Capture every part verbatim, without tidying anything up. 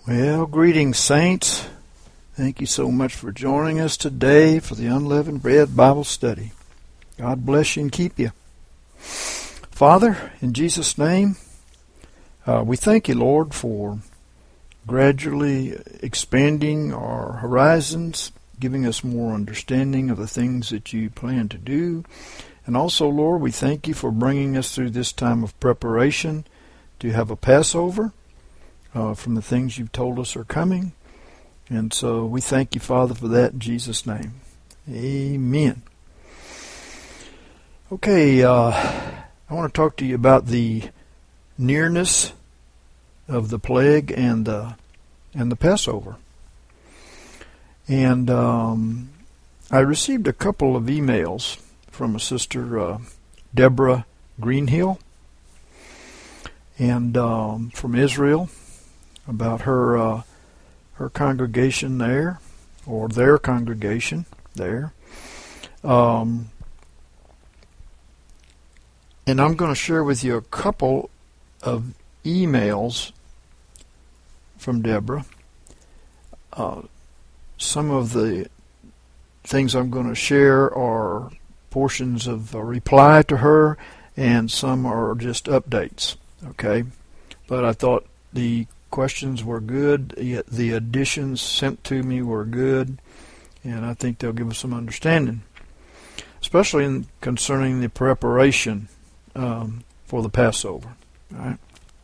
Well, greetings, saints. Thank you so much for joining us today for the Unleavened Bread Bible Study. God bless you and keep you. Father, in Jesus' name, uh, we thank you, Lord, for gradually expanding our horizons, giving us more understanding of the things that you plan to do. And also, Lord, we thank you for bringing us through this time of preparation to have a Passover uh, from the things you've told us are coming. And so we thank you, Father, for that in Jesus' name. Amen. Okay, uh, I want to talk to you about the nearness of the plague and the and the Passover. And um, I received a couple of emails from a sister, uh, Deborah Greenhill, and um, from Israel about her uh, her congregation there, or their congregation there. Um, and I'm going to share with you a couple of emails from Deborah. Uh, some of the things I'm going to share are portions of a reply to her, and some are just updates. Okay, but I thought the questions were good, the, the additions sent to me were good, and I think they'll give us some understanding, especially in concerning the preparation um, for the Passover. All right.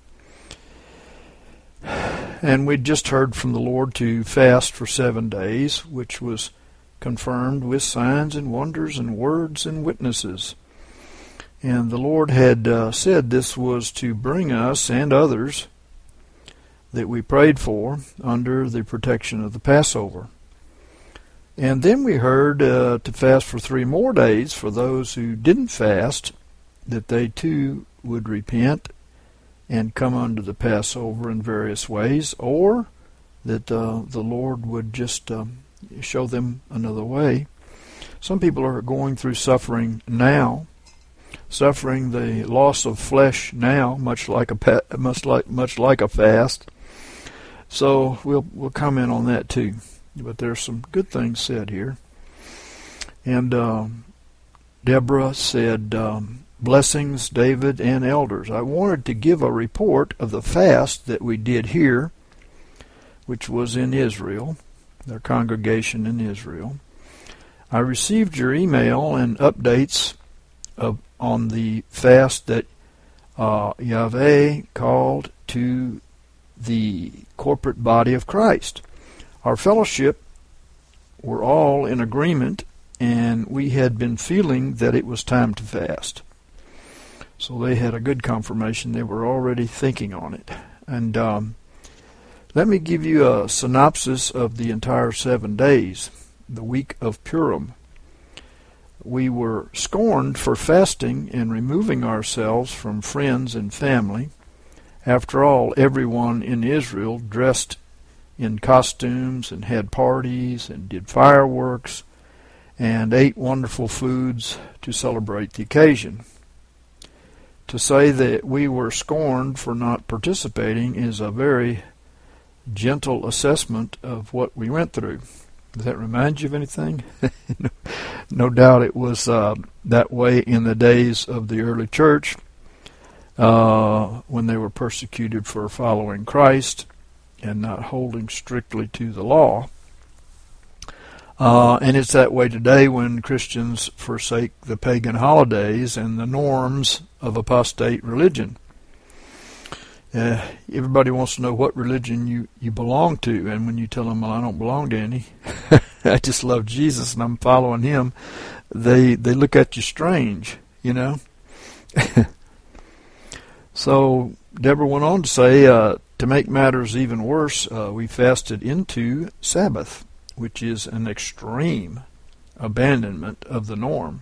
And we just heard from the Lord to fast for seven days, which was confirmed with signs and wonders and words and witnesses. And the Lord had uh, said this was to bring us and others that we prayed for under the protection of the Passover. And then we heard uh, to fast for three more days for those who didn't fast, that they too would repent and come under the Passover in various ways, or that uh, the Lord would just um, show them another way. Some people are going through suffering now, suffering the loss of flesh now, much like a pa- much like much like a fast. So we'll we'll comment on that too. But there's some good things said here. And um, Deborah said, um, blessings, David and elders. I wanted to give a report of the fast that we did here, which was in Israel, their congregation in Israel. I received your email and updates of, on the fast that uh, Yahweh called to the corporate body of Christ. Our fellowship were all in agreement, and we had been feeling that it was time to fast. So they had a good confirmation. They were already thinking on it. And um, let me give you a synopsis of the entire seven days, the week of Purim. We were scorned for fasting and removing ourselves from friends and family. After all, everyone in Israel dressed in costumes and had parties and did fireworks and ate wonderful foods to celebrate the occasion. To say that we were scorned for not participating is a very gentle assessment of what we went through. Does that remind you of anything? No doubt it was uh, that way in the days of the early church uh, when they were persecuted for following Christ and not holding strictly to the law. Uh, and it's that way today when Christians forsake the pagan holidays and the norms of apostate religion. Uh, everybody wants to know what religion you, you belong to, and when you tell them, well, I don't belong to any, I just love Jesus and I'm following him, they they look at you strange, you know. So Deborah went on to say, uh, to make matters even worse, uh, we fasted into Sabbath, which is an extreme abandonment of the norm.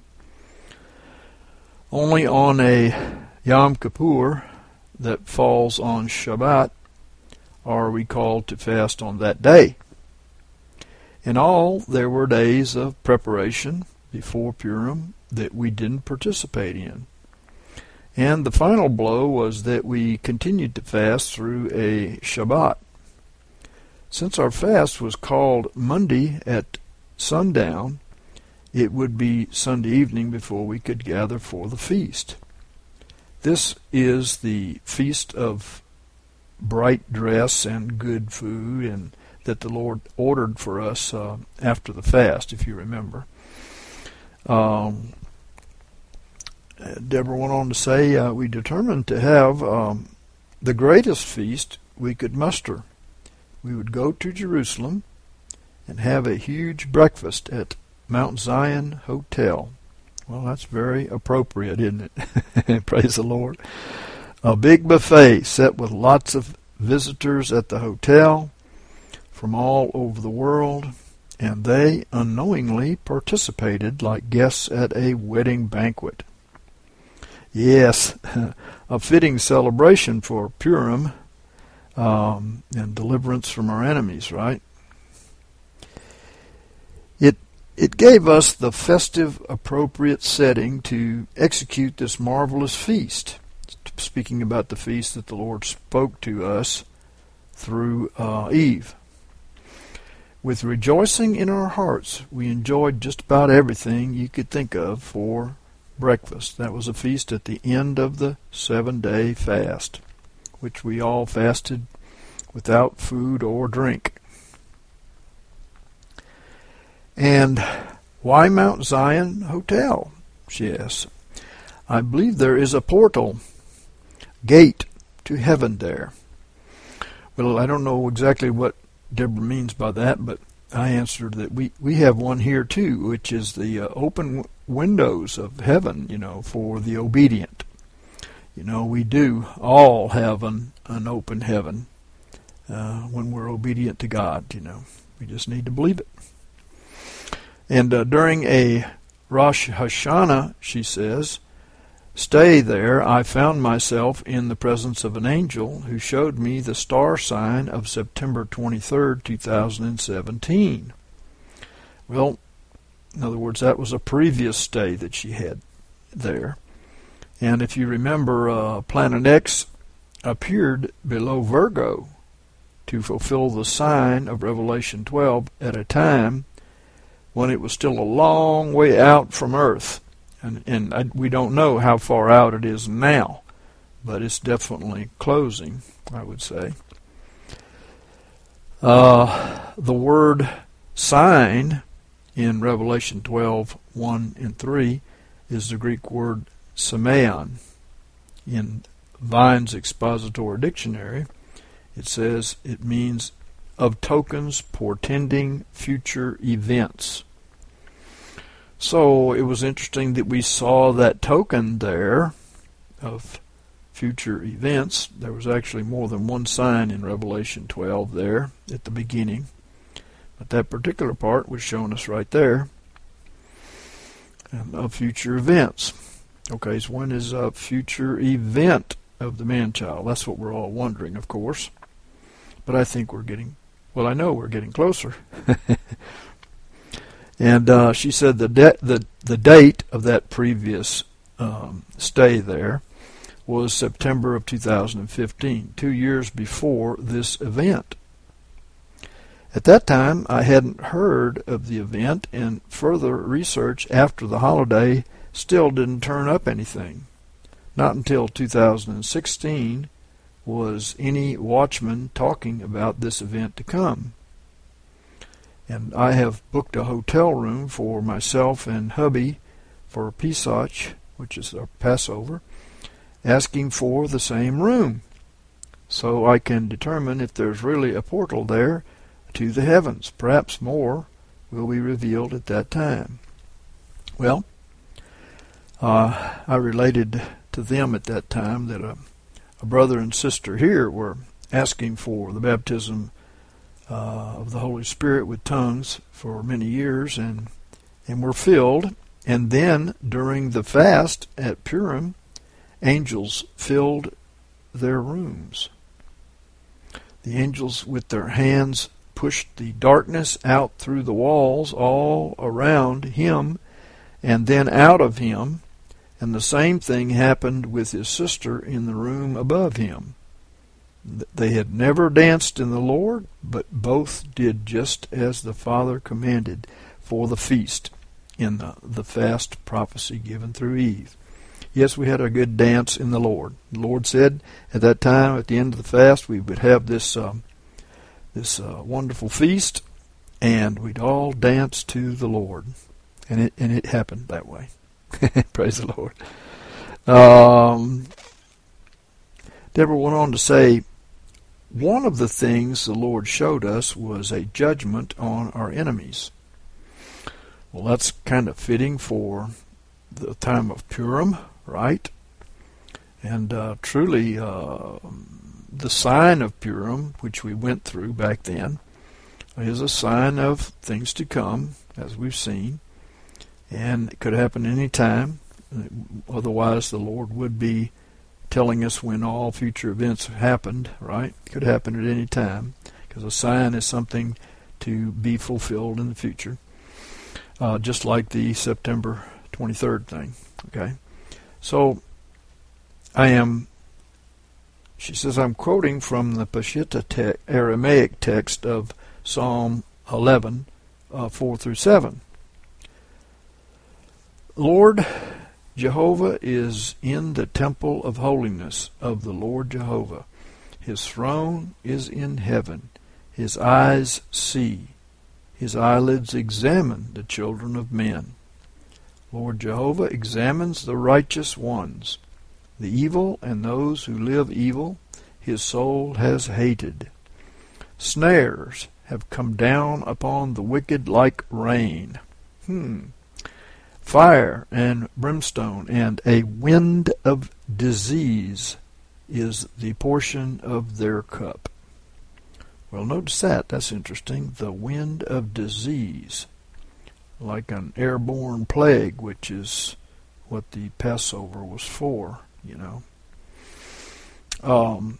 Only on a Yom Kippur that falls on Shabbat are we called to fast on that day. In all, there were days of preparation before Purim that we didn't participate in. And the final blow was that we continued to fast through a Shabbat. since our fast was called Monday at sundown, it would be Sunday evening before we could gather for the feast. This is the feast of bright dress and good food, and that the Lord ordered for us uh, after the fast, if you remember. Um, Deborah went on to say, uh, we determined to have um, the greatest feast we could muster. We would go to Jerusalem and have a huge breakfast at Mount Zion Hotel. Well, that's very appropriate, isn't it? Praise the Lord. A big buffet set with lots of visitors at the hotel from all over the world, and they unknowingly participated like guests at a wedding banquet. Yes, a fitting celebration for Purim um, and deliverance from our enemies, right? It it gave us the festive, appropriate setting to execute this marvelous feast. Speaking about the feast that the Lord spoke to us through uh, Eve. With rejoicing in our hearts, we enjoyed just about everything you could think of for breakfast. That was a feast at the end of the seven-day fast, which we all fasted without food or drink. And why Mount Zion Hotel, she asks. I believe there is a portal, gate to heaven there. Well, I don't know exactly what Deborah means by that, but I answered that we, we have one here too, which is the uh, open w- windows of heaven, you know, for the obedient. You know, we do all have an, an open heaven uh, when we're obedient to God, you know. We just need to believe it. And uh, during a Rosh Hashanah, she says, stay there, I found myself in the presence of an angel who showed me the star sign of September twenty-third, two thousand seventeen. Well, in other words, that was a previous stay that she had there. And if you remember, uh, Planet X appeared below Virgo to fulfill the sign of Revelation twelve at a time when it was still a long way out from Earth. And, and I, we don't know how far out it is now, but it's definitely closing, I would say. Uh, the word sign in Revelation twelve, one and three is the Greek word semeion. In Vine's Expository Dictionary, it says it means of tokens portending future events. So it was interesting that we saw that token there of future events. There was actually more than one sign in Revelation twelve there at the beginning. But that particular part was showing us right there um, of future events. Okay, so when is a future event of the man-child? That's what we're all wondering, of course. But I think we're getting, well, I know we're getting closer. And uh, she said the, de- the the date of that previous um, stay there was September of two thousand fifteen, two years before this event. At that time, I hadn't heard of the event, and further research after the holiday still didn't turn up anything. Not until two thousand sixteen was any watchman talking about this event to come. And I have booked a hotel room for myself and hubby for Pesach, which is our Passover, asking for the same room, so I can determine if there's really a portal there to the heavens. Perhaps more will be revealed at that time. Well, uh, I related to them at that time that a, a brother and sister here were asking for the baptism Uh, of the Holy Spirit with tongues for many years, and and were filled. And then during the fast at Purim, angels filled their rooms. The angels with their hands pushed the darkness out through the walls all around him and then out of him, and the same thing happened with his sister in the room above him. They had never danced in the Lord, but both did just as the Father commanded for the feast in the, the fast prophecy given through Eve. Yes, we had a good dance in the Lord. The Lord said at that time, at the end of the fast, we would have this um, this uh, wonderful feast, and we'd all dance to the Lord. And it and it happened that way. Praise the Lord. Um, Deborah went on to say, one of the things the Lord showed us was a judgment on our enemies. Well, that's kind of fitting for the time of Purim, right? And uh, truly, uh, the sign of Purim, which we went through back then, is a sign of things to come, as we've seen. And it could happen any time. Otherwise, the Lord would be telling us when all future events have happened, right? It could happen at any time, because a sign is something to be fulfilled in the future. Uh, just like the September twenty-third thing, okay? So, I am, she says, I'm quoting from the Peshitta te- Aramaic text of Psalm eleven, uh, four through seven. Lord Jehovah is in the temple of holiness of the Lord Jehovah. His throne is in heaven. His eyes see. His eyelids examine the children of men. Lord Jehovah examines the righteous ones. The evil and those who live evil, his soul has hated. Snares have come down upon the wicked like rain. Hmm. Fire and brimstone and a wind of disease is the portion of their cup. Well, notice that. That's interesting. The wind of disease, like an airborne plague, which is what the Passover was for, you know. Um,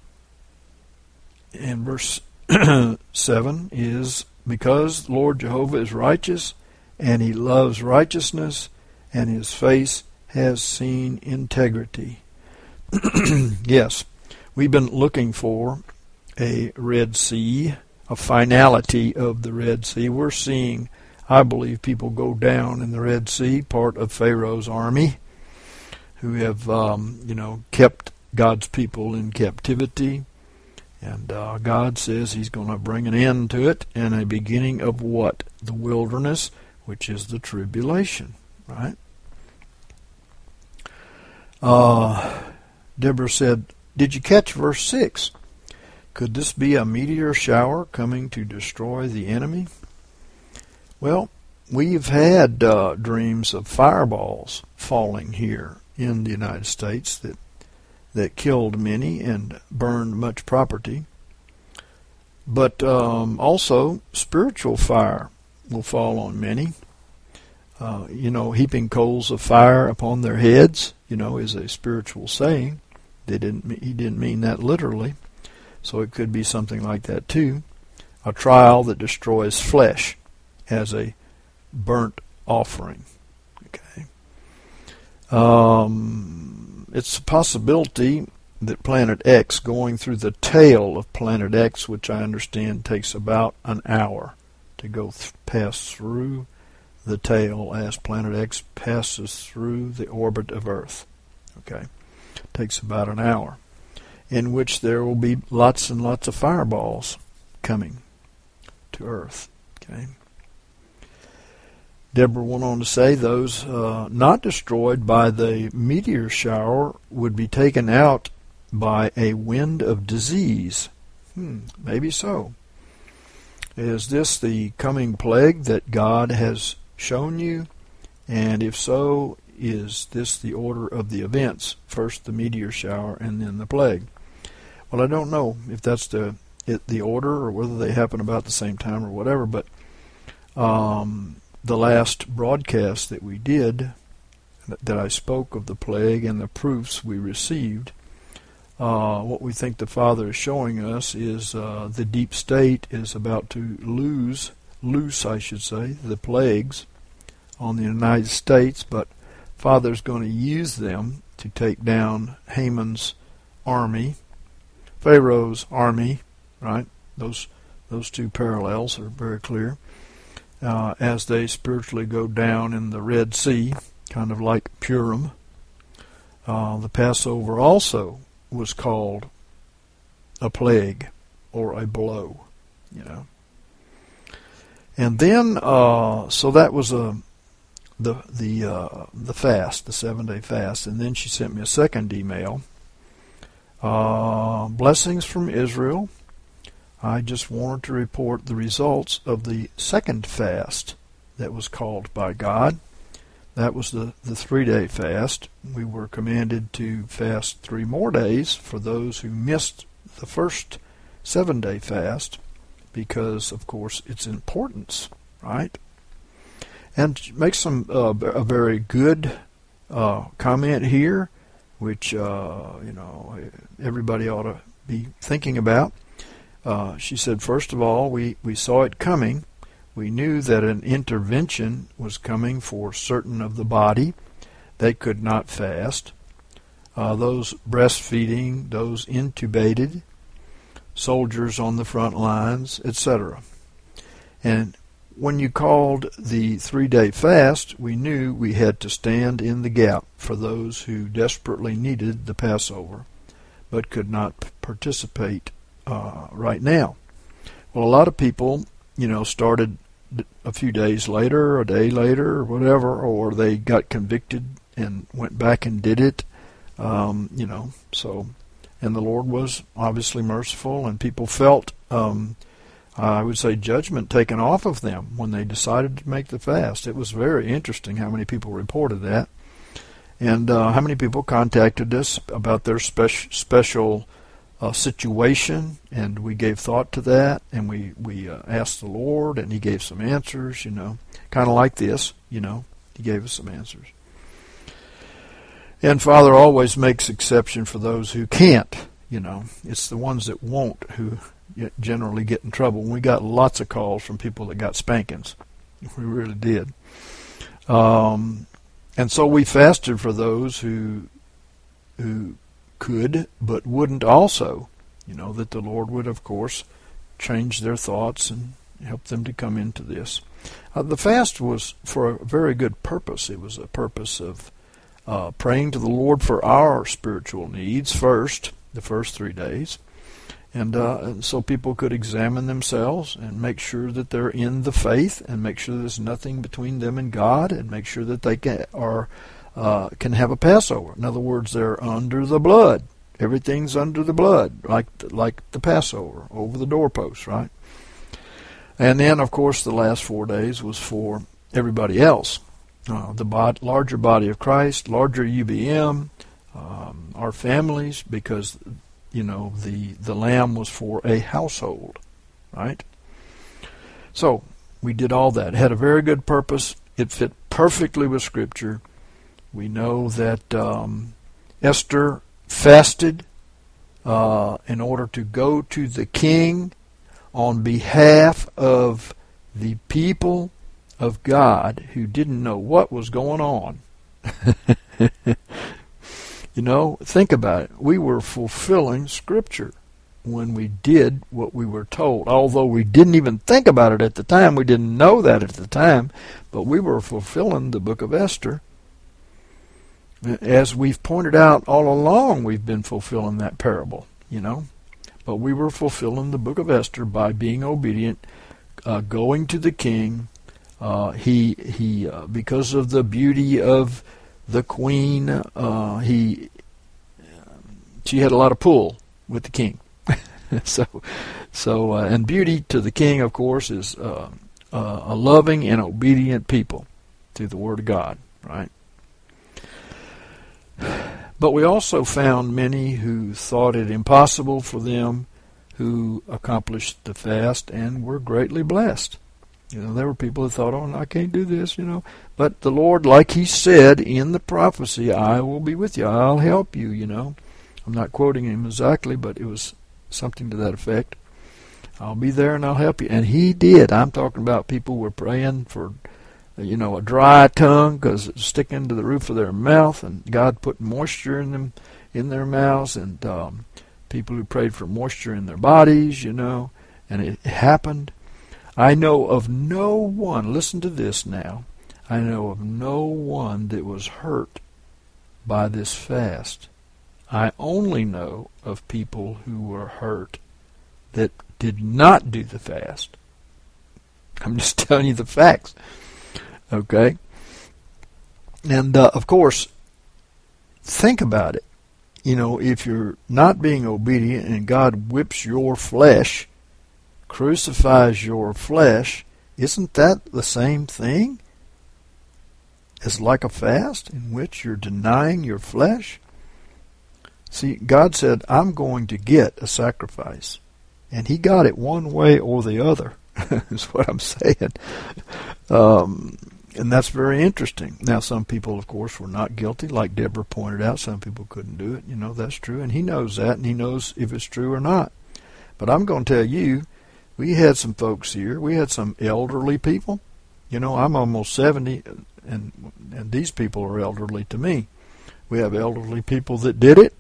and verse seven is, because Lord Jehovah is righteous, and he loves righteousness, and his face has seen integrity. Yes, we've been looking for a Red Sea, a finality of the Red Sea. We're seeing, I believe, people go down in the Red Sea, part of Pharaoh's army, who have, um, you know, kept God's people in captivity. And uh, God says he's going to bring an end to it and a beginning of what? The wilderness, which is the tribulation, right? Uh, Deborah said, did you catch verse six? Could this be a meteor shower coming to destroy the enemy? Well, we've had uh, dreams of fireballs falling here in the United States that that killed many and burned much property. But um, also spiritual fire will fall on many. Uh, you know, heaping coals of fire upon their heads, you know, is a spiritual saying. They didn't. He didn't mean that literally. So it could be something like that too. A trial that destroys flesh as a burnt offering. Okay. Um, it's a possibility that Planet X, going through the tail of Planet X, which I understand takes about an hour to go th- pass through the tail as Planet X passes through the orbit of Earth. Okay. Takes about an hour, in which there will be lots and lots of fireballs coming to Earth. Okay. Deborah went on to say those uh, not destroyed by the meteor shower would be taken out by a wind of disease. Hmm, maybe so. Is this the coming plague that God has shown you? And if so, is this the order of the events? First the meteor shower and then the plague. Well, I don't know if that's the it, the order or whether they happen about the same time or whatever, but um, the last broadcast that we did, that I spoke of the plague and the proofs we received, uh, what we think the Father is showing us is uh, the deep state is about to lose, loose I should say, the plagues on the United States, but Father's going to use them to take down Haman's army Pharaoh's army, right? Those those two parallels are very clear. Uh, as they spiritually go down in the Red Sea, kind of like Purim. Uh, the Passover also was called a plague or a blow, you know. And then, uh, so that was a the the uh, the fast, the seven day fast. And then she sent me a second email. Uh, blessings from Israel. I just wanted to report the results of the second fast that was called by God. That was the, the three-day fast. We were commanded to fast three more days for those who missed the first seven-day fast because, of course, its importance, right? And make some uh, a very good uh, comment here, which, uh, you know, everybody ought to be thinking about. Uh, she said, first of all, we, we saw it coming. We knew that an intervention was coming for certain of the body. They could not fast. Uh, those breastfeeding, those intubated, soldiers on the front lines, et cetera. And when you called the three-day fast, we knew we had to stand in the gap for those who desperately needed the Passover but could not p- participate Uh, right now. Well, a lot of people, you know, started a few days later, a day later, or whatever, or they got convicted and went back and did it, um, you know, so, and the Lord was obviously merciful, and people felt, um, I would say, judgment taken off of them when they decided to make the fast. It was very interesting how many people reported that, and uh, how many people contacted us about their spec- special Uh, situation, and we gave thought to that, and we we uh, asked the Lord, and He gave some answers, you know, kind of like this, you know, He gave us some answers. And Father always makes exception for those who can't, you know. It's the ones that won't who generally get in trouble. We got lots of calls from people that got spankings. We really did. Um, and so we fasted for those who who could but wouldn't also, you know, that the Lord would, of course, change their thoughts and help them to come into this. Uh, the fast was for a very good purpose. It was a purpose of uh, praying to the Lord for our spiritual needs first, the first three days, and uh, so people could examine themselves and make sure that they're in the faith and make sure there's nothing between them and God and make sure that they can, are Uh, can have a Passover. In other words, they're under the blood. Everything's under the blood, like the, like the Passover, over the doorpost, right? And then, of course, the last four days was for everybody else. Uh, the bod- larger body of Christ, larger U B M, um, our families, because, you know, the, the lamb was for a household, right? So, we did all that. It had a very good purpose. It fit perfectly with Scripture. We know that um, Esther fasted uh, in order to go to the king on behalf of the people of God who didn't know what was going on. You know, think about it. We were fulfilling Scripture when we did what we were told. Although we didn't even think about it at the time, we didn't know that at the time, but we were fulfilling the book of Esther. As we've pointed out all along, we've been fulfilling that parable, you know. But we were fulfilling the book of Esther by being obedient, uh, going to the king. Uh, he he, uh, because of the beauty of the queen, uh, he she had a lot of pull with the king. so so uh, and beauty to the king, of course, is uh, uh, a loving and obedient people to the Word of God, right? But we also found many who thought it impossible for them who accomplished the fast and were greatly blessed. You know, there were people who thought, oh, I can't do this, you know. But the Lord, like He said in the prophecy, I will be with you, I'll help you, you know. I'm not quoting Him exactly, but it was something to that effect. I'll be there and I'll help you. And He did. I'm talking about people who were praying for, you know, a dry tongue because it's sticking to the roof of their mouth, and God put moisture in them, in their mouths, and um, people who prayed for moisture in their bodies, you know, and it happened. I know of no one, listen to this now, I know of no one that was hurt by this fast. I only know of people who were hurt that did not do the fast. I'm just telling you the facts. Okay? And, uh, of course, think about it. You know, if you're not being obedient and God whips your flesh, crucifies your flesh, isn't that the same thing as like a fast in which you're denying your flesh? See, God said, I'm going to get a sacrifice. And he got it one way or the other, is what I'm saying. Um, and that's very interesting. Now, some people, of course, were not guilty. Like Deborah pointed out, some people couldn't do it. You know, that's true. And he knows that, and he knows if it's true or not. But I'm going to tell you, we had some folks here. We had some elderly people. You know, I'm almost seventy, and and these people are elderly to me. We have elderly people that did it,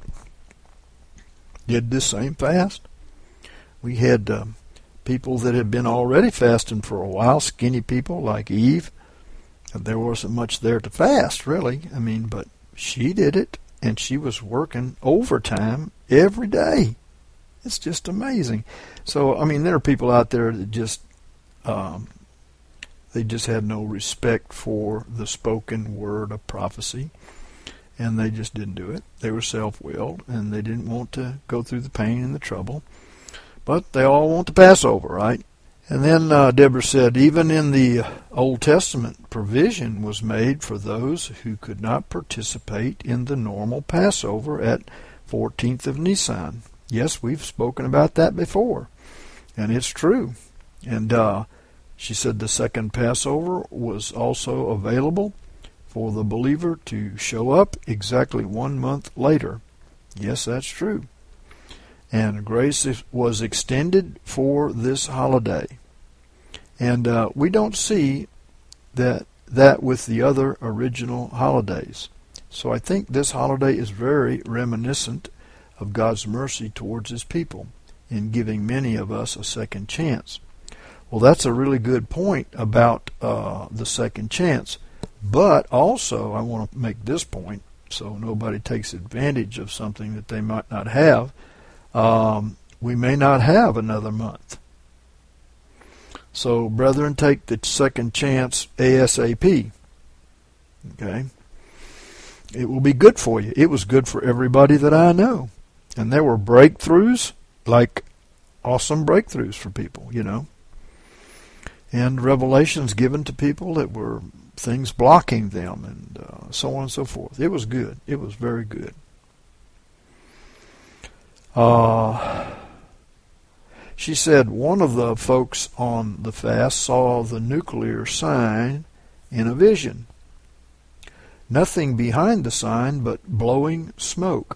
did this same fast. We had um, people that had been already fasting for a while, skinny people like Eve. There wasn't much there to fast, really. I mean, but she did it, and she was working overtime every day. It's just amazing. So, I mean, there are people out there that just, um, they just had no respect for the spoken word of prophecy, and they just didn't do it. They were self-willed, and they didn't want to go through the pain and the trouble. But they all want the Passover, right? And then uh, Deborah said, even in the Old Testament, provision was made for those who could not participate in the normal Passover at fourteenth of Nisan. Yes, we've spoken about that before, and it's true. And uh, she said the second Passover was also available for the believer to show up exactly one month later. Yes, that's true. And grace was extended for this holiday. And uh, we don't see that that with the other original holidays. So I think this holiday is very reminiscent of God's mercy towards his people in giving many of us a second chance. Well, that's a really good point about uh, the second chance. But also, I want to make this point so nobody takes advantage of something that they might not have. Um, we may not have another month. So, brethren, take the second chance ASAP. Okay? It will be good for you. It was good for everybody that I know. And there were breakthroughs, like awesome breakthroughs for people, you know. And revelations given to people that were things blocking them, and uh, so on and so forth. It was good. It was very good. Uh, she said one of the folks on the fast saw the nuclear sign in a vision. Nothing behind the sign but blowing smoke.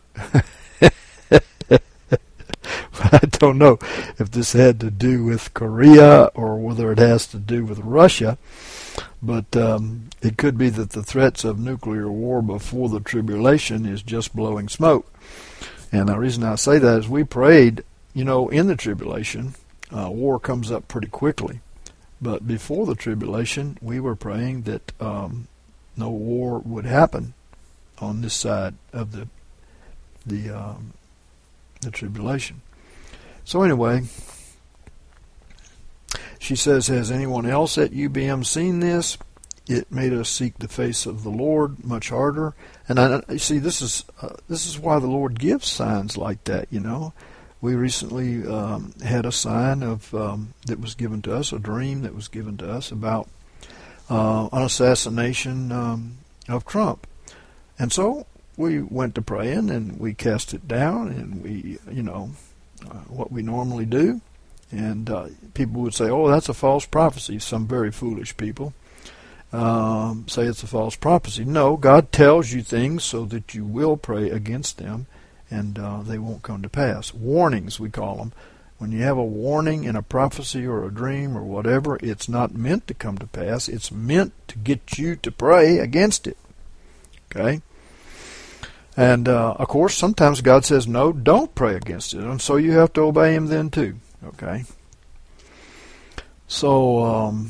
I don't know if this had to do with Korea or whether it has to do with Russia, but um, it could be that the threats of nuclear war before the tribulation is just blowing smoke. And the reason I say that is we prayed, you know, in the tribulation, uh, war comes up pretty quickly. But before the tribulation, we were praying that um, no war would happen on this side of the the um, the tribulation. So anyway, she says, has anyone else at U B M seen this? It made us seek the face of the Lord much harder. And I you see, this is uh, this is why the Lord gives signs like that. You know, we recently um, had a sign of um, that was given to us, a dream that was given to us about uh, an assassination um, of Trump, and so we went to praying and we cast it down, and we, you know, uh, what we normally do. And uh, people would say, "Oh, that's a false prophecy." Some very foolish people um, say it's a false prophecy. No, God tells you things so that you will pray against them, and uh, they won't come to pass. Warnings, we call them. When you have a warning in a prophecy or a dream or whatever, it's not meant to come to pass. It's meant to get you to pray against it. Okay? And, uh, of course, sometimes God says, no, don't pray against it. And so you have to obey him then, too. Okay? So, um,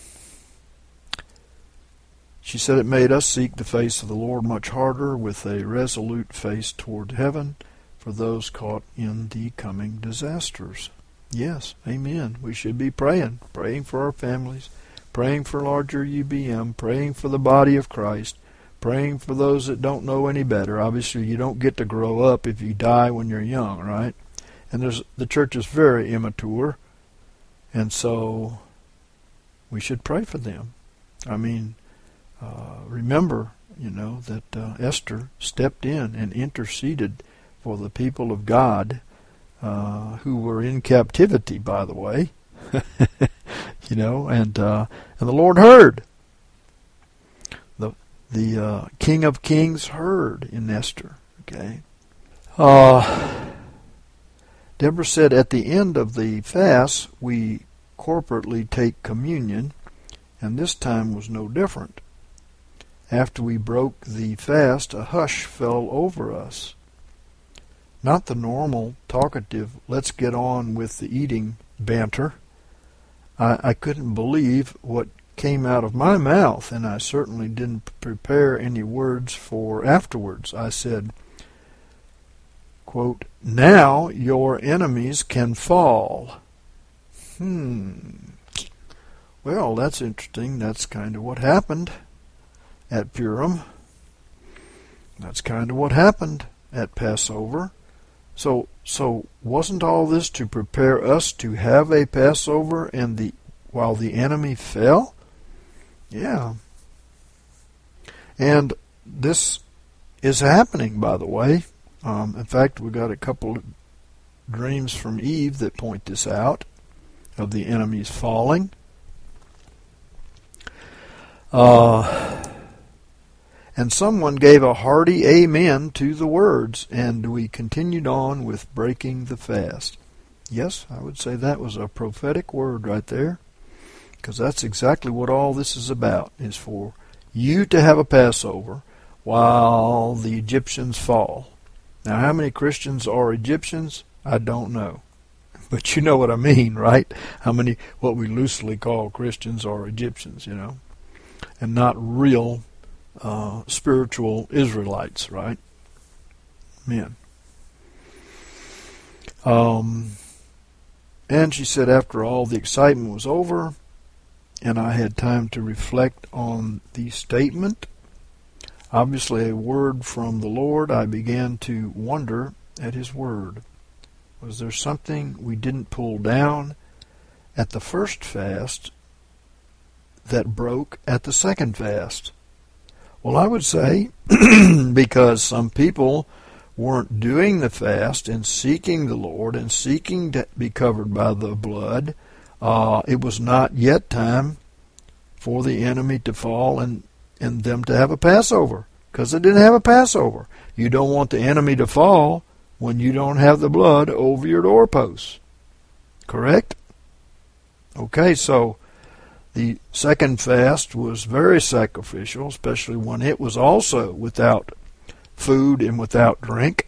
she said it made us seek the face of the Lord much harder with a resolute face toward heaven for those caught in the coming disasters. Yes, amen. We should be praying, praying for our families, praying for larger U B M, praying for the body of Christ, praying for those that don't know any better. Obviously, you don't get to grow up if you die when you're young, right? And there's the church is very immature, and so we should pray for them. I mean, uh, remember, you know, that uh, Esther stepped in and interceded for the people of God uh, who were in captivity, by the way, you know, and uh, and the Lord heard. The the uh, King of Kings heard in Esther. Okay. Uh, Deborah said at the end of the fast we corporately take communion, and this time was no different. After we broke the fast, a hush fell over us. Not the normal, talkative, let's get on with the eating banter. I, I couldn't believe what came out of my mouth, and I certainly didn't prepare any words for afterwards. I said, quote, now your enemies can fall. Hmm. Well, that's interesting. That's kind of what happened at Purim. That's kind of what happened at Passover. So, so wasn't all this to prepare us to have a Passover and the while the enemy fell? Yeah. And this is happening, by the way. Um, in fact, we got a couple of dreams from Eve that point this out, of the enemies falling. Uh, and someone gave a hearty amen to the words, and we continued on with breaking the fast. Yes, I would say that was a prophetic word right there, because that's exactly what all this is about, is for you to have a Passover while the Egyptians fall. Now, how many Christians are Egyptians? I don't know. But you know what I mean, right? How many, what we loosely call Christians are Egyptians, you know, and not real uh, spiritual Israelites, right? Men. Um, and she said after all the excitement was over and I had time to reflect on the statement, obviously a word from the Lord, I began to wonder at his word. Was there something we didn't pull down at the first fast that broke at the second fast? Well, I would say because some people weren't doing the fast and seeking the Lord and seeking to be covered by the blood, uh, it was not yet time for the enemy to fall and, and them to have a Passover, because they didn't have a Passover. You don't want the enemy to fall when you don't have the blood over your doorposts. Correct? Okay, so the second fast was very sacrificial, especially when it was also without food and without drink.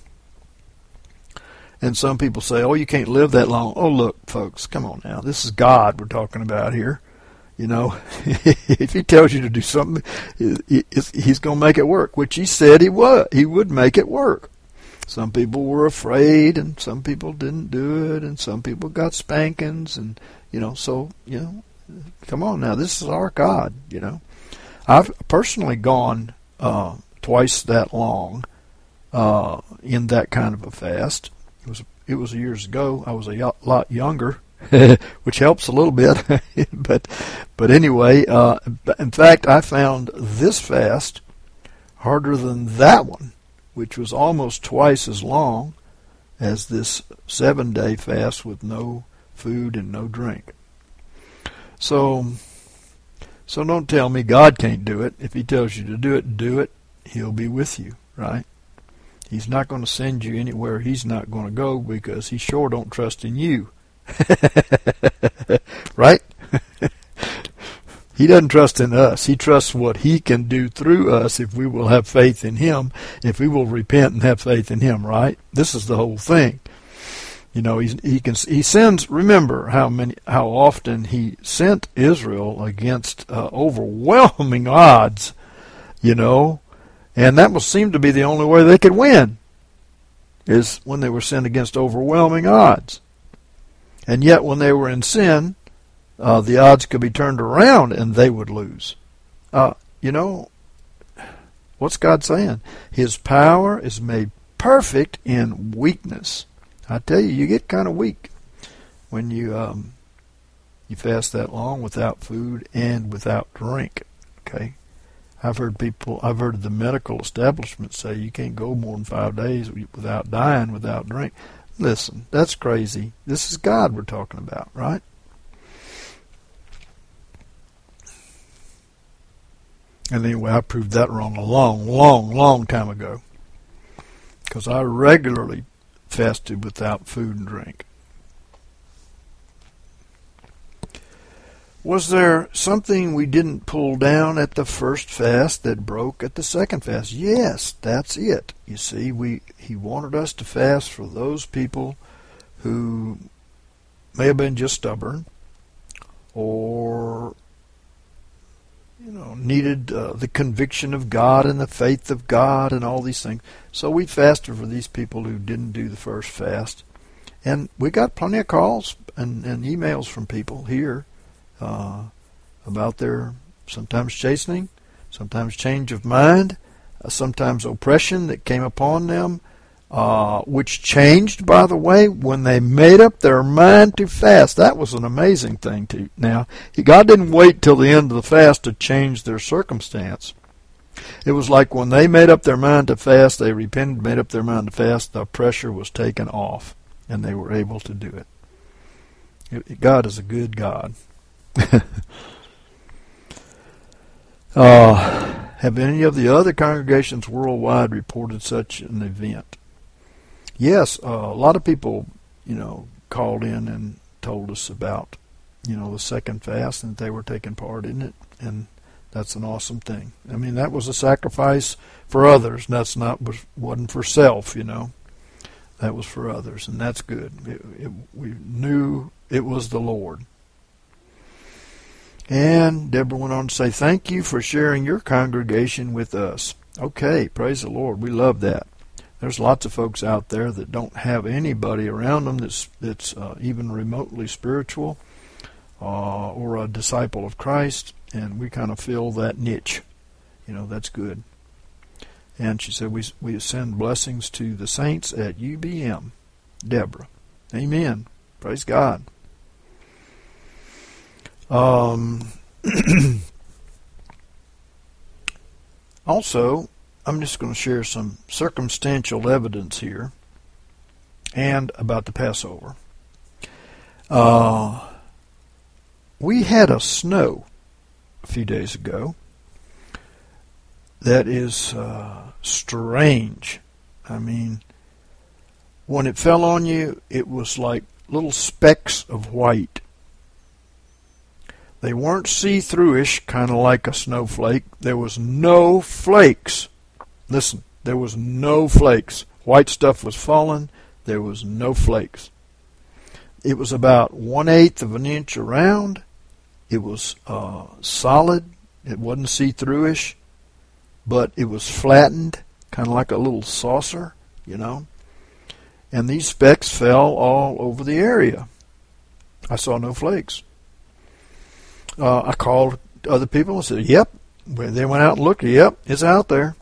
And some people say, oh, you can't live that long. Oh, look, folks, come on now. This is God we're talking about here. You know, if he tells you to do something, he's going to make it work, which he said he would. He would make it work. Some people were afraid, and some people didn't do it, and some people got spankings, and, you know, so, you know, come on now. This is our God, you know. I've personally gone uh, twice that long uh, in that kind of a fast. It was it was years ago. I was a lot younger, which helps a little bit. but but anyway, uh, in fact, I found this fast harder than that one, which was almost twice as long as this seven-day fast with no food and no drink. So, so don't tell me God can't do it. If he tells you to do it, do it. He'll be with you, right? He's not going to send you anywhere he's not going to go, because he sure don't trust in you. Right? He doesn't trust in us. He trusts what he can do through us if we will have faith in him, if we will repent and have faith in him, right? This is the whole thing. You know, he, he can he sends. Remember how many, how often he sent Israel against uh, overwhelming odds. You know, and that was seemed to be the only way they could win, is when they were sent against overwhelming odds. And yet, when they were in sin, uh, the odds could be turned around and they would lose. Uh, you know, what's God saying? His power is made perfect in weakness. I tell you, you get kind of weak when you um, you fast that long without food and without drink. Okay, I've heard people, I've heard the medical establishment say you can't go more than five days without dying, without drink. Listen, that's crazy. This is God we're talking about, right? And anyway, I proved that wrong a long, long, long time ago, because I regularly fasted without food and drink. Was there something we didn't pull down at the first fast that broke at the second fast? Yes, that's it. You see, we he wanted us to fast for those people who may have been just stubborn, or you know, needed uh, the conviction of God and the faith of God and all these things. So we fasted for these people who didn't do the first fast. And we got plenty of calls and, and emails from people here uh, about their sometimes chastening, sometimes change of mind, uh, sometimes oppression that came upon them, uh, which changed, by the way, when they made up their mind to fast. That was an amazing thing. To Now, God didn't wait till the end of the fast to change their circumstance. It was like when they made up their mind to fast, they repented, made up their mind to fast, the pressure was taken off, and they were able to do it. God is a good God. uh, have any of the other congregations worldwide reported such an event? Yes, uh, a lot of people, you know, called in and told us about, you know, the second fast and that they were taking part in it, and that's an awesome thing. I mean, that was a sacrifice for others. That's not was wasn't for self, you know. That was for others, and that's good. It, it, we knew it was the Lord. And Deborah went on to say, "Thank you for sharing your congregation with us." Okay, praise the Lord. We love that. There's lots of folks out there that don't have anybody around them that's that's uh, even remotely spiritual uh, or a disciple of Christ, and we kind of fill that niche. You know, that's good. And she said, we we send blessings to the saints at U B M. Deborah. Amen. Praise God. Um, also, I'm just going to share some circumstantial evidence here and about the Passover. Uh, we had a snow a few days ago that is uh, strange. I mean, when it fell on you, it was like little specks of white. They weren't see-through-ish, kind of like a snowflake. There was no flakes. Listen, there was no flakes. White stuff was falling. There was no flakes. It was about one-eighth of an inch around. It was uh, solid. It wasn't see-through-ish, but it was flattened, kind of like a little saucer, you know. And these specks fell all over the area. I saw no flakes. Uh, I called other people and said, yep. They went out and looked. Yep, it's out there.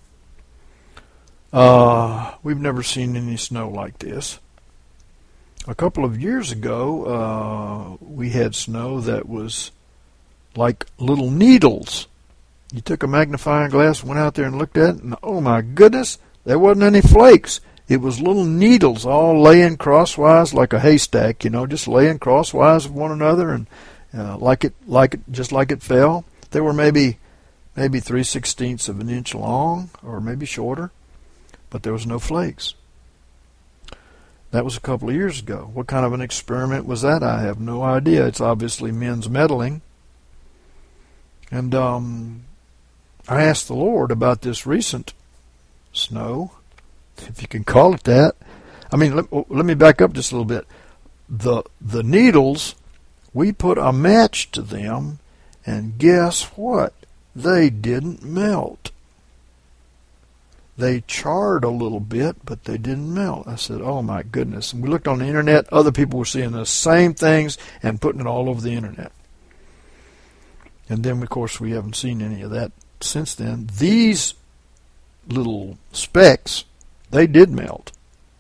Uh, we've never seen any snow like this. A couple of years ago, uh, we had snow that was like little needles. You took a magnifying glass, went out there and looked at it, and oh my goodness, there wasn't any flakes. It was little needles all laying crosswise like a haystack, you know, just laying crosswise of one another, and uh, like it, like it, just like it fell. They were maybe, maybe three sixteenths of an inch long, or maybe shorter, but there was no flakes. That was a couple of years ago. What kind of an experiment was that? I have no idea. It's obviously men's meddling. And um, I asked the Lord about this recent snow, if you can call it that. I mean, let, let me back up just a little bit. The the needles, we put a match to them, and guess what? They didn't melt. They charred a little bit, but they didn't melt. I said, oh my goodness. And we looked on the internet. Other people were seeing the same things and putting it all over the internet. And then, of course, we haven't seen any of that since then. These little specks, they did melt.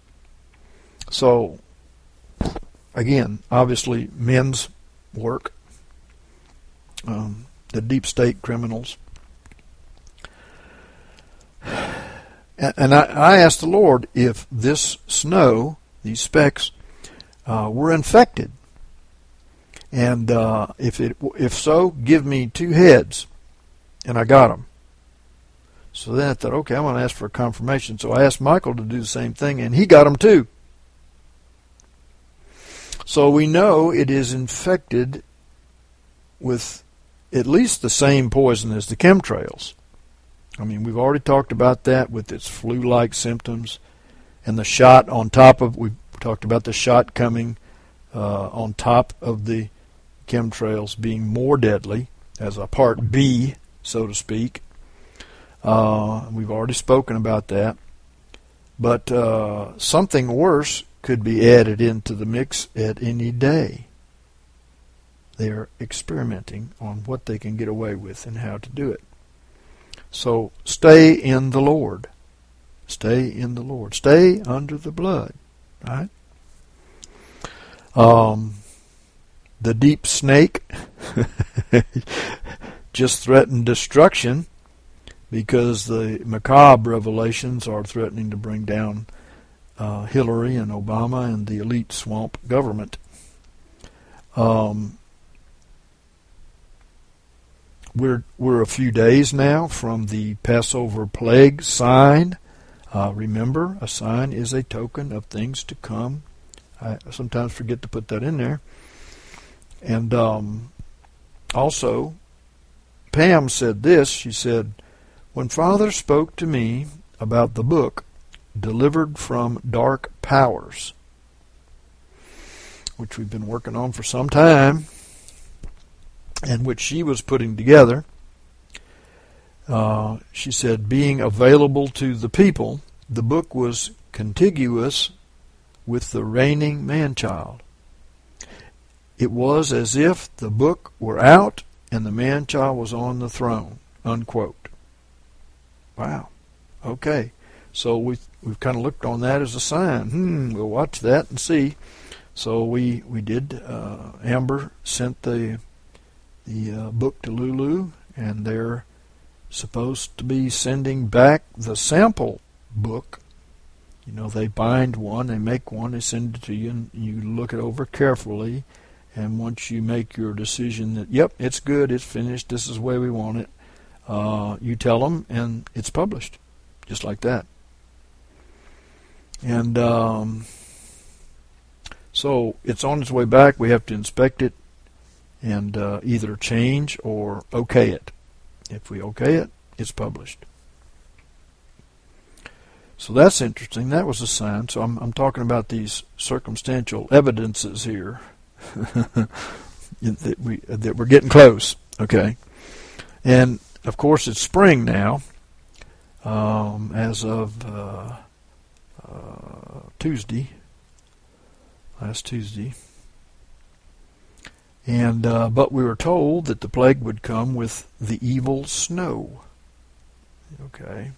So, again, obviously, men's work, um, the deep state criminals. And I, I asked the Lord if this snow, these specks, uh, were infected. And uh, if it, if so, give me two heads. And I got them. So then I thought, okay, I'm going to ask for a confirmation. So I asked Michael to do the same thing, and he got them too. So we know it is infected with at least the same poison as the chemtrails. I mean, we've already talked about that with its flu-like symptoms, and the shot on top of, we talked about the shot coming uh, on top of the chemtrails being more deadly as a part B, so to speak. Uh, we've already spoken about that. But uh, something worse could be added into the mix at any day. They are experimenting on what they can get away with and how to do it. So stay in the Lord. Stay in the Lord. Stay under the blood. Right? Um, the deep snake just threatened destruction because the macabre revelations are threatening to bring down uh, Hillary and Obama and the elite swamp government. Um, We're we're a few days now from the Passover plague sign. Uh, remember, a sign is a token of things to come. I sometimes forget to put that in there. And um, also, Pam said this. She said, when Father spoke to me about the book, Delivered from Dark Powers, which we've been working on for some time, and which she was putting together, uh, she said, being available to the people, the book was contiguous with the reigning man-child. It was as if the book were out and the man-child was on the throne, unquote. Wow. Okay. So we've, we've kind of looked on that as a sign. Hmm, we'll watch that and see. So we, we did. Uh, Amber sent the the uh, book to Lulu, and they're supposed to be sending back the sample book. You know, they bind one, they make one, they send it to you, and you look it over carefully, and once you make your decision that, yep, it's good, it's finished, this is the way we want it, uh, you tell them, and it's published, just like that. And um, so it's on its way back. We have to inspect it and uh, either change or okay it. If we okay it, it's published. So that's interesting. That was a sign. So I'm, I'm talking about these circumstantial evidences here that we that we're getting close. Okay, and of course it's spring now, um, as of uh, uh, Tuesday, last Tuesday. And uh, but we were told that the plague would come with the evil snow. Okay.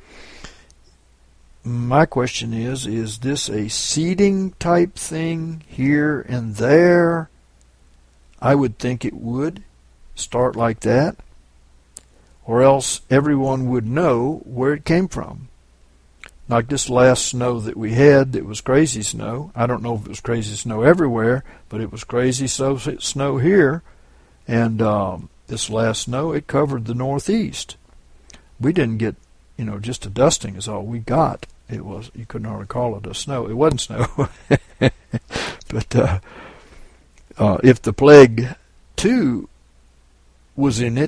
My question is, is this a seeding type thing here and there? I would think it would start like that, or else everyone would know where it came from. Like this last snow that we had that was crazy snow. I don't know if it was crazy snow everywhere, but it was crazy so, snow here. And um, this last snow, it covered the Northeast. We didn't get, you know, just a dusting is all we got. It was, you couldn't hardly call it a snow. It wasn't snow. But uh, uh, if the plague, too, was in it,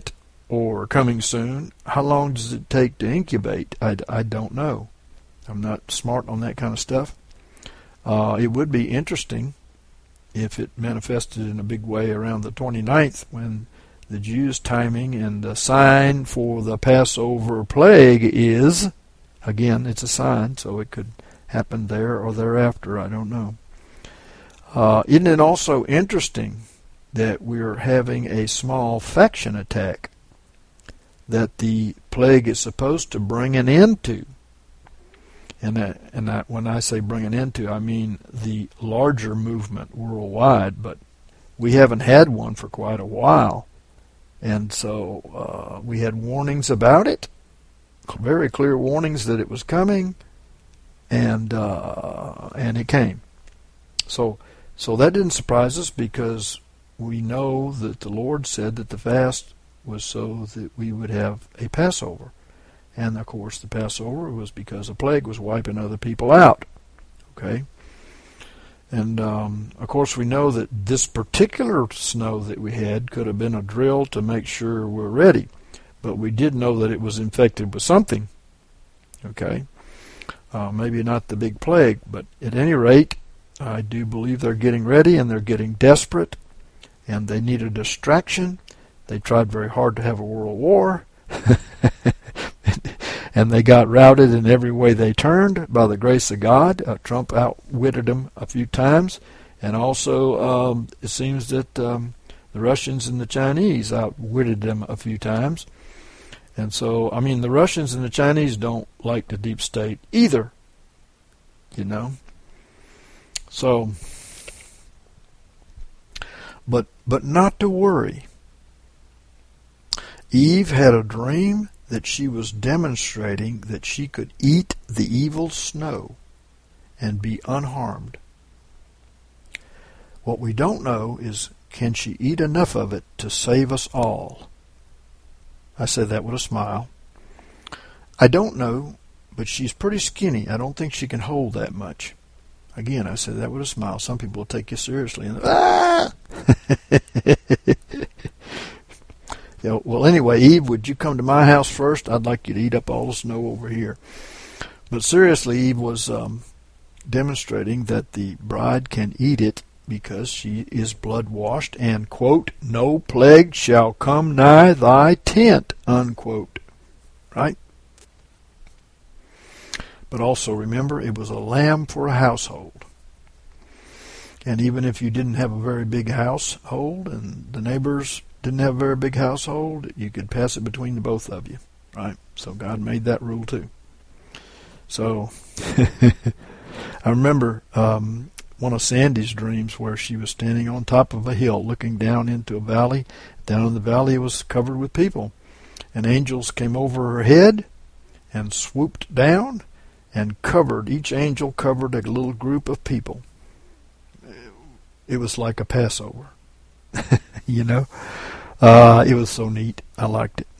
or coming soon. How long does it take to incubate? I, I don't know. I'm not smart on that kind of stuff. Uh, it would be interesting if it manifested in a big way around the twenty-ninth, when the Jews' timing and the sign for the Passover plague is, again, it's a sign, so it could happen there or thereafter. I don't know. Uh, isn't it also interesting that we're having a small faction attack that the plague is supposed to bring an end to? And, that, and that, when I say bring an end to, I mean the larger movement worldwide, but we haven't had one for quite a while. And so uh, we had warnings about it, very clear warnings that it was coming, and uh, and it came. So so that didn't surprise us, because we know that the Lord said that the fast was so that we would have a Passover. And, of course, the Passover was because a plague was wiping other people out. Okay? And, um, of course, we know that this particular snow that we had could have been a drill to make sure we're ready. But we did know that it was infected with something. Okay? Uh, maybe not the big plague, but at any rate, I do believe they're getting ready, and they're getting desperate, and they need a distraction. They tried very hard to have a world war. And they got routed in every way they turned by the grace of God. Uh, Trump outwitted them a few times. And also, um, it seems that um, the Russians and the Chinese outwitted them a few times. And so, I mean, the Russians and the Chinese don't like the deep state either, you know. So, but but not to worry. Eve had a dream that she was demonstrating that she could eat the evil snow and be unharmed. What we don't know is, can she eat enough of it to save us all? I said that with a smile. I don't know, but she's pretty skinny. I don't think she can hold that much. Again, I said that with a smile. Some people will take you seriously. And, ah! Yeah, well, anyway, Eve, would you come to my house first? I'd like you to eat up all the snow over here. But seriously, Eve was um, demonstrating that the bride can eat it because she is blood-washed, and, quote, no plague shall come nigh thy tent, unquote. Right? But also remember, it was a lamb for a household. And even if you didn't have a very big household and the neighbors didn't have a very big household, you could pass it between the both of you, right? So God made that rule too. So I remember um, one of Sandy's dreams where she was standing on top of a hill looking down into a valley. Down in the valley it was covered with people. And angels came over her head and swooped down and covered, each angel covered a little group of people. It was like a Passover, you know. Uh, it was so neat. I liked it.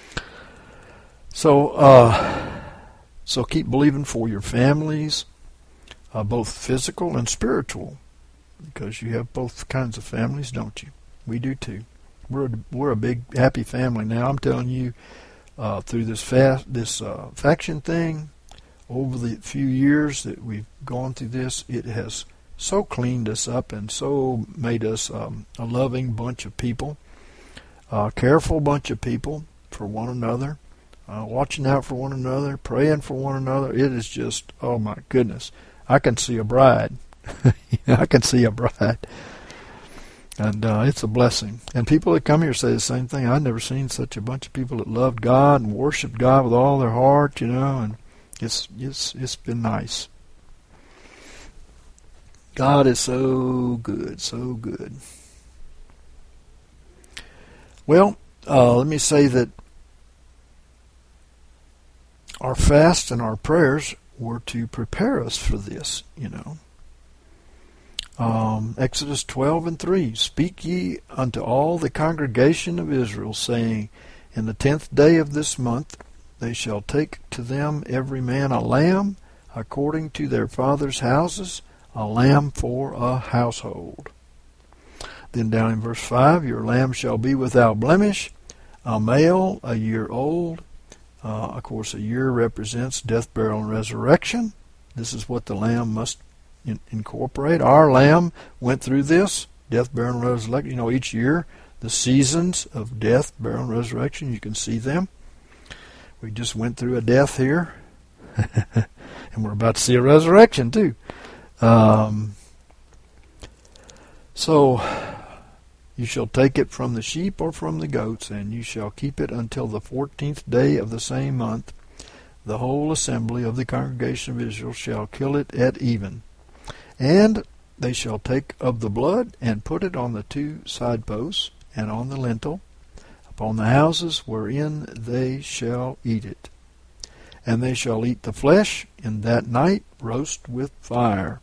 So, uh, so keep believing for your families, uh, both physical and spiritual, because you have both kinds of families, don't you? We do too. We're a, we're a big happy family now. I'm telling you, uh, through this fast this uh, faction thing, over the few years that we've gone through this, it has so cleaned us up and so made us um, a loving bunch of people, a careful bunch of people for one another, uh, watching out for one another, praying for one another. It is just, oh my goodness, I can see a bride. I can see a bride. And uh, it's a blessing. And people that come here say the same thing. I've never seen such a bunch of people that loved God and worshiped God with all their heart, you know, and it's it's it's been nice. God is so good, so good. Well, uh, let me say that our fast and our prayers were to prepare us for this, you know. Um, Exodus twelve and three, speak ye unto all the congregation of Israel, saying, in the tenth day of this month they shall take to them every man a lamb, according to their fathers' houses, a lamb for a household. Then down in verse five, your lamb shall be without blemish, a male a year old. Uh, of course, a year represents death, burial, and resurrection. This is what the lamb must in- incorporate. Our lamb went through this, death, burial, and resurrection. You know, each year, the seasons of death, burial, and resurrection, you can see them. We just went through a death here, and we're about to see a resurrection, too. Um, so, you shall take it from the sheep or from the goats, and you shall keep it until the fourteenth day of the same month. The whole assembly of the congregation of Israel shall kill it at even. And they shall take of the blood and put it on the two side posts and on the lintel, upon the houses wherein they shall eat it. And they shall eat the flesh in that night, roast with fire,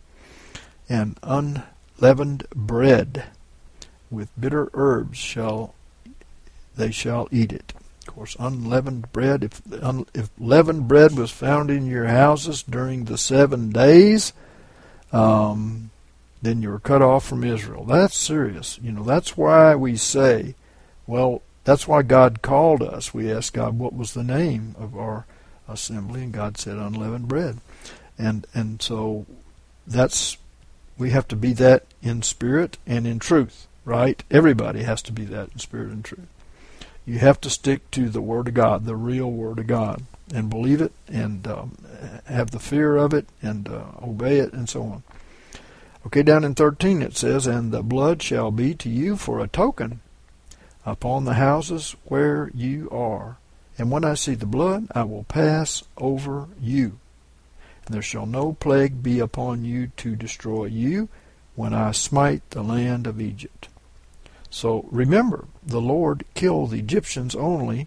and unleavened bread with bitter herbs shall they shall eat it. Of course, unleavened bread, if, un, if leavened bread was found in your houses during the seven days, um, then you were cut off from Israel. That's serious. You know, that's why we say, well, that's why God called us. We asked God what was the name of our assembly, and God said unleavened bread. And and so that's, we have to be that in spirit and in truth, right? Everybody has to be that in spirit and truth. You have to stick to the Word of God, the real Word of God, and believe it, and um, have the fear of it, and uh, obey it, and so on. Okay, down in thirteen it says, and the blood shall be to you for a token upon the houses where you are. And when I see the blood, I will pass over you. And there shall no plague be upon you to destroy you when I smite the land of Egypt. So remember, the Lord killed the Egyptians only.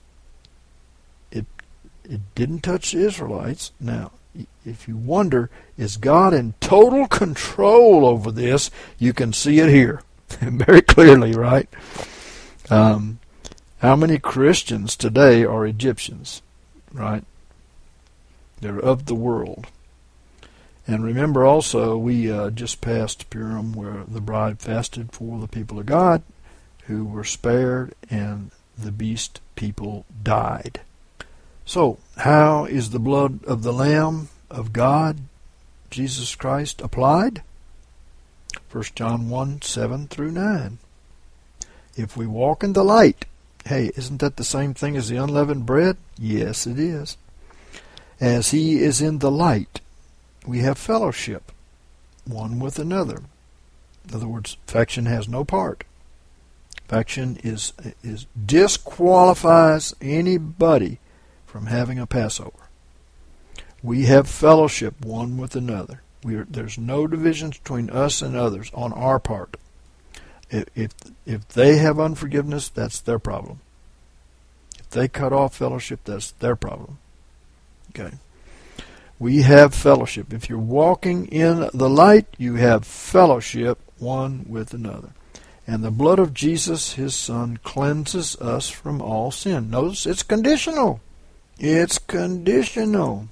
It it didn't touch the Israelites. Now, if you wonder, is God in total control over this? You can see it here very clearly, right? Um, how many Christians today are Egyptians, right? They're of the world. And remember also, we uh, just passed Purim, where the bride fasted for the people of God, who were spared, and the beast people died. So, how is the blood of the Lamb of God, Jesus Christ, applied? First John one, seven through nine. If we walk in the light, hey, isn't that the same thing as the unleavened bread? Yes, it is. As he is in the light, we have fellowship one with another. In other words, faction has no part. Faction is is disqualifies anybody from having a Passover. We have fellowship one with another. We are, there's no divisions between us and others on our part. If, if if they have unforgiveness, that's their problem. If they cut off fellowship, that's their problem. Okay. We have fellowship. If you're walking in the light, you have fellowship one with another. And the blood of Jesus, his Son, cleanses us from all sin. Notice it's conditional. It's conditional.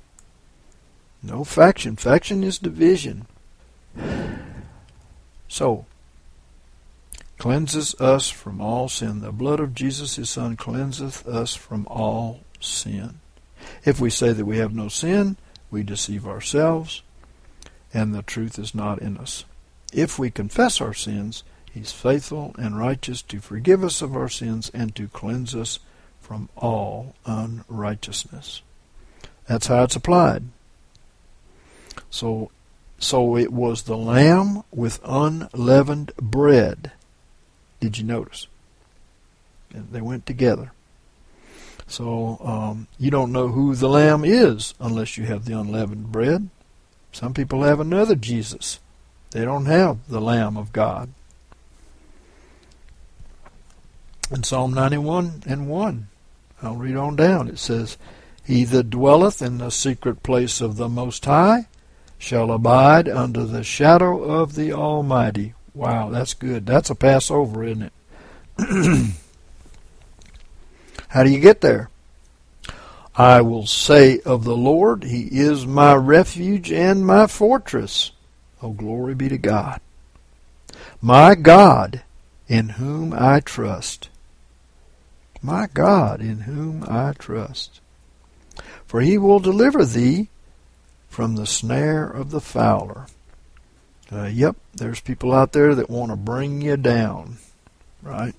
No faction. Faction is division. So, cleanses us from all sin. The blood of Jesus, his Son, cleanseth us from all sin. If we say that we have no sin, we deceive ourselves, and the truth is not in us. If we confess our sins, he's faithful and righteous to forgive us of our sins and to cleanse us from all unrighteousness. That's how it's applied. So, so it was the lamb with unleavened bread. Did you notice? They went together. So um, you don't know who the lamb is unless you have the unleavened bread. Some people have another Jesus. They don't have the Lamb of God. In Psalm ninety-one and one, I'll read on down. It says, he that dwelleth in the secret place of the Most High shall abide under the shadow of the Almighty. Wow, that's good. That's a Passover, isn't it? How do you get there? I will say of the Lord, he is my refuge and my fortress. Oh, glory be to God. My God, in whom I trust. my God, in whom I trust. For he will deliver thee from the snare of the fowler. Uh, yep, there's people out there that want to bring you down, right?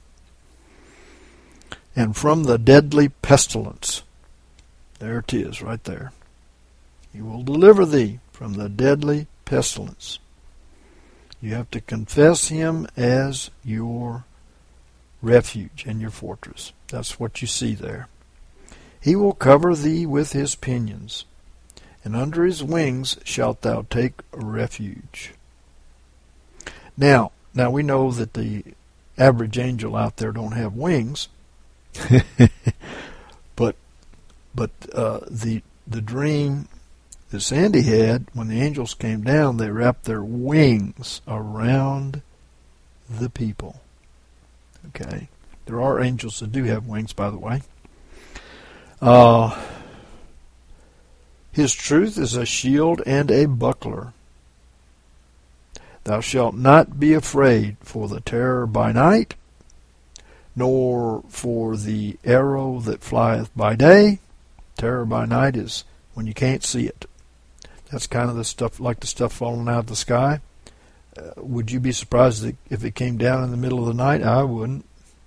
And from the deadly pestilence. There it is, right there. He will deliver thee from the deadly pestilence. You have to confess him as your refuge and your fortress. That's what you see there. He will cover thee with his pinions, and under his wings shalt thou take refuge. Now, now we know that the average angel out there don't have wings, but but uh, the the dream that Sandy had, when the angels came down, they wrapped their wings around the people. Okay, there are angels that do have wings, by the way. Uh, his truth is a shield and a buckler. Thou shalt not be afraid for the terror by night, nor for the arrow that flieth by day. Terror by night is when you can't see it. That's kind of the stuff, like the stuff falling out of the sky. Uh, would you be surprised if it came down in the middle of the night? I wouldn't.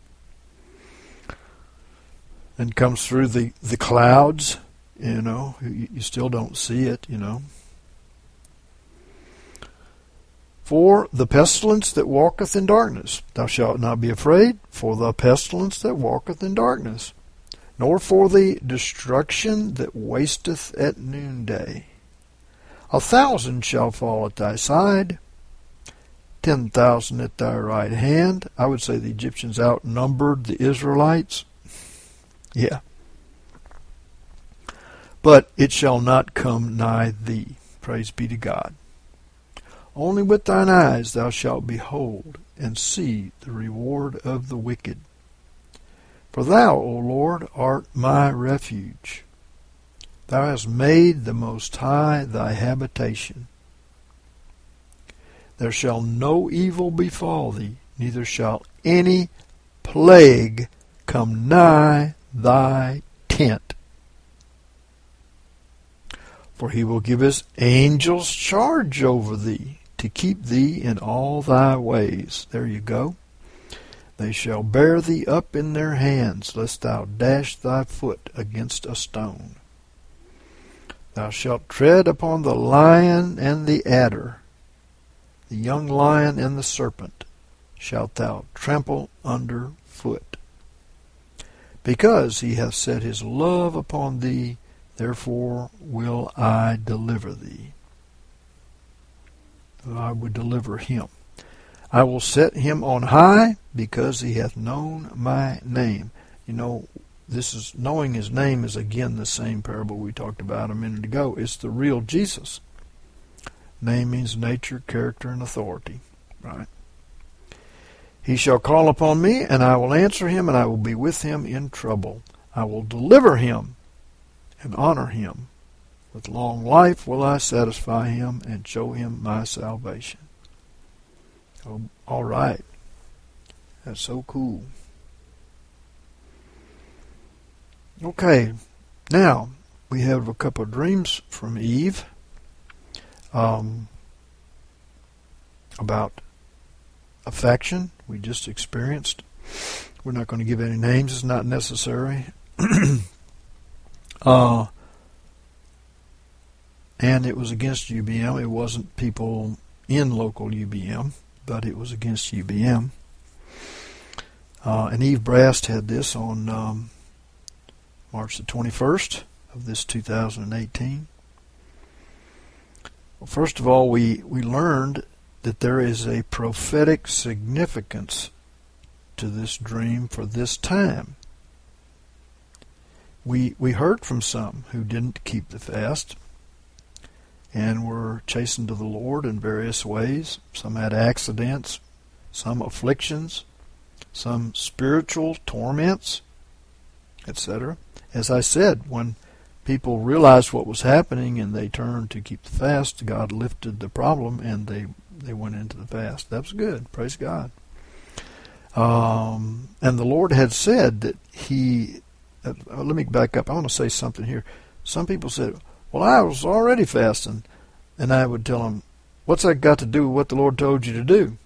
And comes through the, the clouds, you know, you, you still don't see it, you know. For the pestilence that walketh in darkness, thou shalt not be afraid for the pestilence that walketh in darkness, nor for the destruction that wasteth at noonday. A thousand shall fall at thy side, ten thousand at thy right hand. I would say the Egyptians outnumbered the Israelites. Yeah. But it shall not come nigh thee. Praise be to God. Only with thine eyes thou shalt behold and see the reward of the wicked. For thou, O Lord, art my refuge. Thou hast made the Most High thy habitation. There shall no evil befall thee, neither shall any plague come nigh thy tent. For he will give his angels charge over thee, to keep thee in all thy ways. There you go. They shall bear thee up in their hands, lest thou dash thy foot against a stone. Thou shalt tread upon the lion and the adder, the young lion and the serpent shalt thou trample under foot. Because he hath set his love upon thee, therefore will I deliver thee. I would deliver him. I will set him on high, because he hath known my name. You know, this is knowing his name is again the same parable we talked about a minute ago. It's the real Jesus. Name means nature, character, and authority. Right? He shall call upon me, and I will answer him, and I will be with him in trouble. I will deliver him and honor him. With long life will I satisfy him and show him my salvation. Oh, all right. That's so cool. Okay, now we have a couple of dreams from Eve um, about affection we just experienced. We're not going to give any names. It's not necessary. uh, and it was against U B M. It wasn't people in local U B M, but it was against U B M. Uh, and Eve Brast had this on um, March the twenty-first of this two thousand eighteen. Well, first of all, we, we learned that there is a prophetic significance to this dream for this time. We we heard from some who didn't keep the fast and were chastened to the Lord in various ways. Some had accidents, some afflictions, some spiritual torments, et cetera. As I said, when people realized what was happening and they turned to keep the fast, God lifted the problem and they, they went into the fast. That was good. Praise God. Um, And the Lord had said that he, uh, let me back up, I want to say something here. Some people said, well, I was already fasting. And I would tell them, what's that got to do with what the Lord told you to do?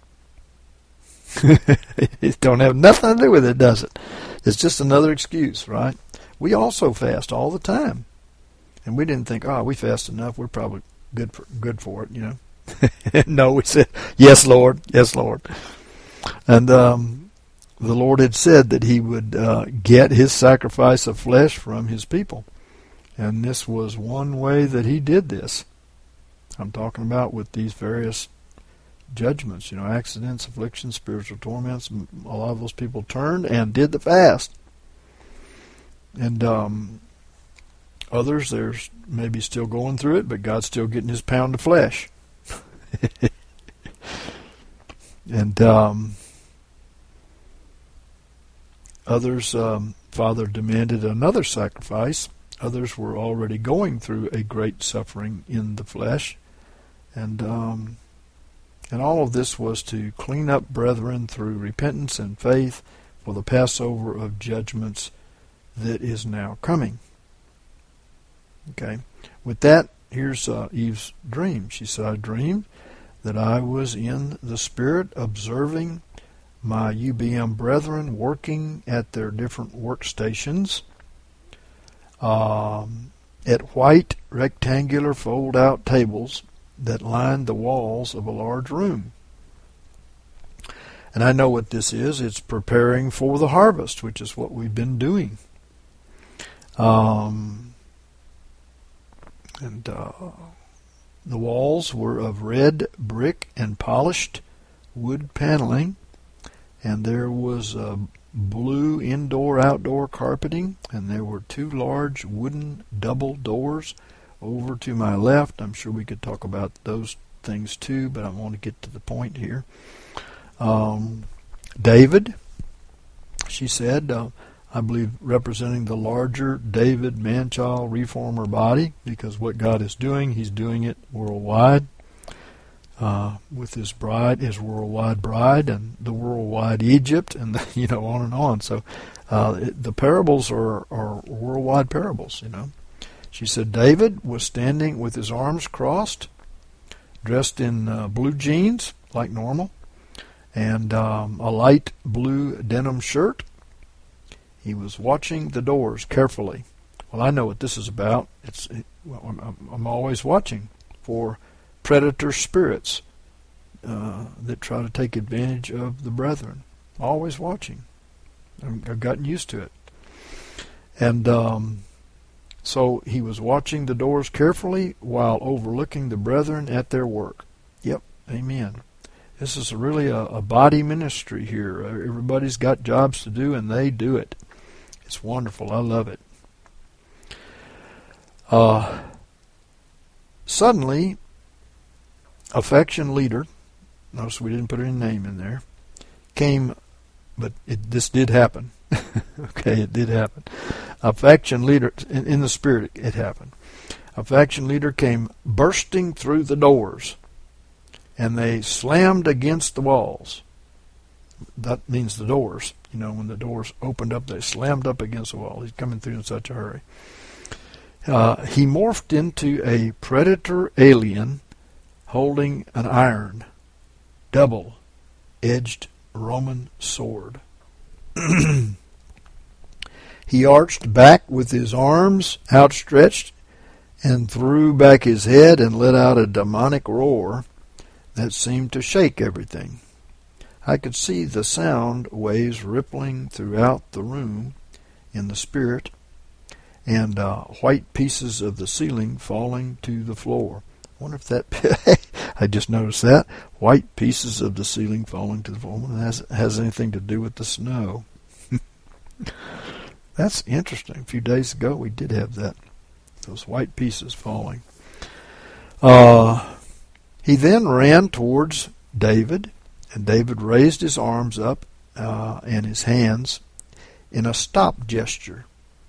It don't have nothing to do with it, does it? It's just another excuse, right? We also fast all the time. And we didn't think, oh, we fast enough, we're probably good for, good for it, you know. No, we said, yes, Lord, yes, Lord. And um, the Lord had said that he would uh, get his sacrifice of flesh from his people. And this was one way that he did this. I'm talking about with these various judgments, you know, accidents, afflictions, spiritual torments. A lot of those people turned and did the fast. And um, others, they're maybe still going through it, but God's still getting his pound of flesh. And um, others, um, Father demanded another sacrifice. Others were already going through a great suffering in the flesh. And um, and all of this was to clean up brethren through repentance and faith for the Passover of judgments that is now coming. Okay. With that, here's uh, Eve's dream. She said, I dreamed that I was in the Spirit observing my U B M brethren working at their different workstations um, at white rectangular fold-out tables that lined the walls of a large room. And I know what this is. It's preparing for the harvest, which is what we've been doing. Um, and uh, the walls were of red brick and polished wood paneling, and there was uh, blue indoor-outdoor carpeting, and there were two large wooden double doors over to my left. I'm sure we could talk about those things too, but I want to get to the point here. Um, David, she said, uh, I believe representing the larger David man-child reformer body, because what God is doing, he's doing it worldwide uh, with his bride, his worldwide bride, and the worldwide Egypt, and the, you know, on and on. So uh, it, the parables are, are worldwide parables, you know. She said David was standing with his arms crossed, dressed in uh, blue jeans, like normal, and um, a light blue denim shirt. He was watching the doors carefully. Well, I know what this is about. It's it, well, I'm, I'm always watching for predator spirits uh, that try to take advantage of the brethren. Always watching. I've gotten used to it. And um, so he was watching the doors carefully while overlooking the brethren at their work. Yep, amen. This is really a, a body ministry here. Everybody's got jobs to do, and they do it. It's wonderful. I love it. Uh, suddenly, a faction leader, notice we didn't put any name in there, came, but it, this did happen. Okay, it did happen. A faction leader, in, in the spirit, it, it happened. A faction leader came bursting through the doors, and they slammed against the walls. That means the doors. You know, when the doors opened up, they slammed up against the wall. He's coming through in such a hurry. Uh, he morphed into a predator alien holding an iron, double-edged Roman sword. He arched back with his arms outstretched and threw back his head and let out a demonic roar that seemed to shake everything. I could see the sound waves rippling throughout the room in the spirit, and uh, white pieces of the ceiling falling to the floor. I wonder if that, I just noticed that, white pieces of the ceiling falling to the floor. I wonder if that has, has anything to do with the snow. That's interesting. A few days ago we did have that, those white pieces falling. Uh, he then ran towards David, and David raised his arms up uh, and his hands in a stop gesture.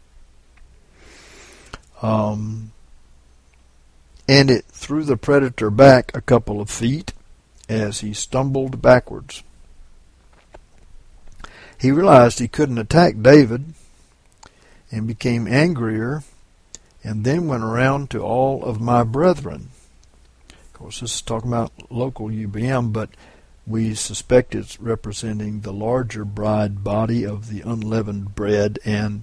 Um, and it threw the predator back a couple of feet as he stumbled backwards. he realized he couldn't attack David and became angrier, and then went around to all of my brethren. Of course, this is talking about local U B M, but we suspect it's representing the larger bride body of the unleavened bread and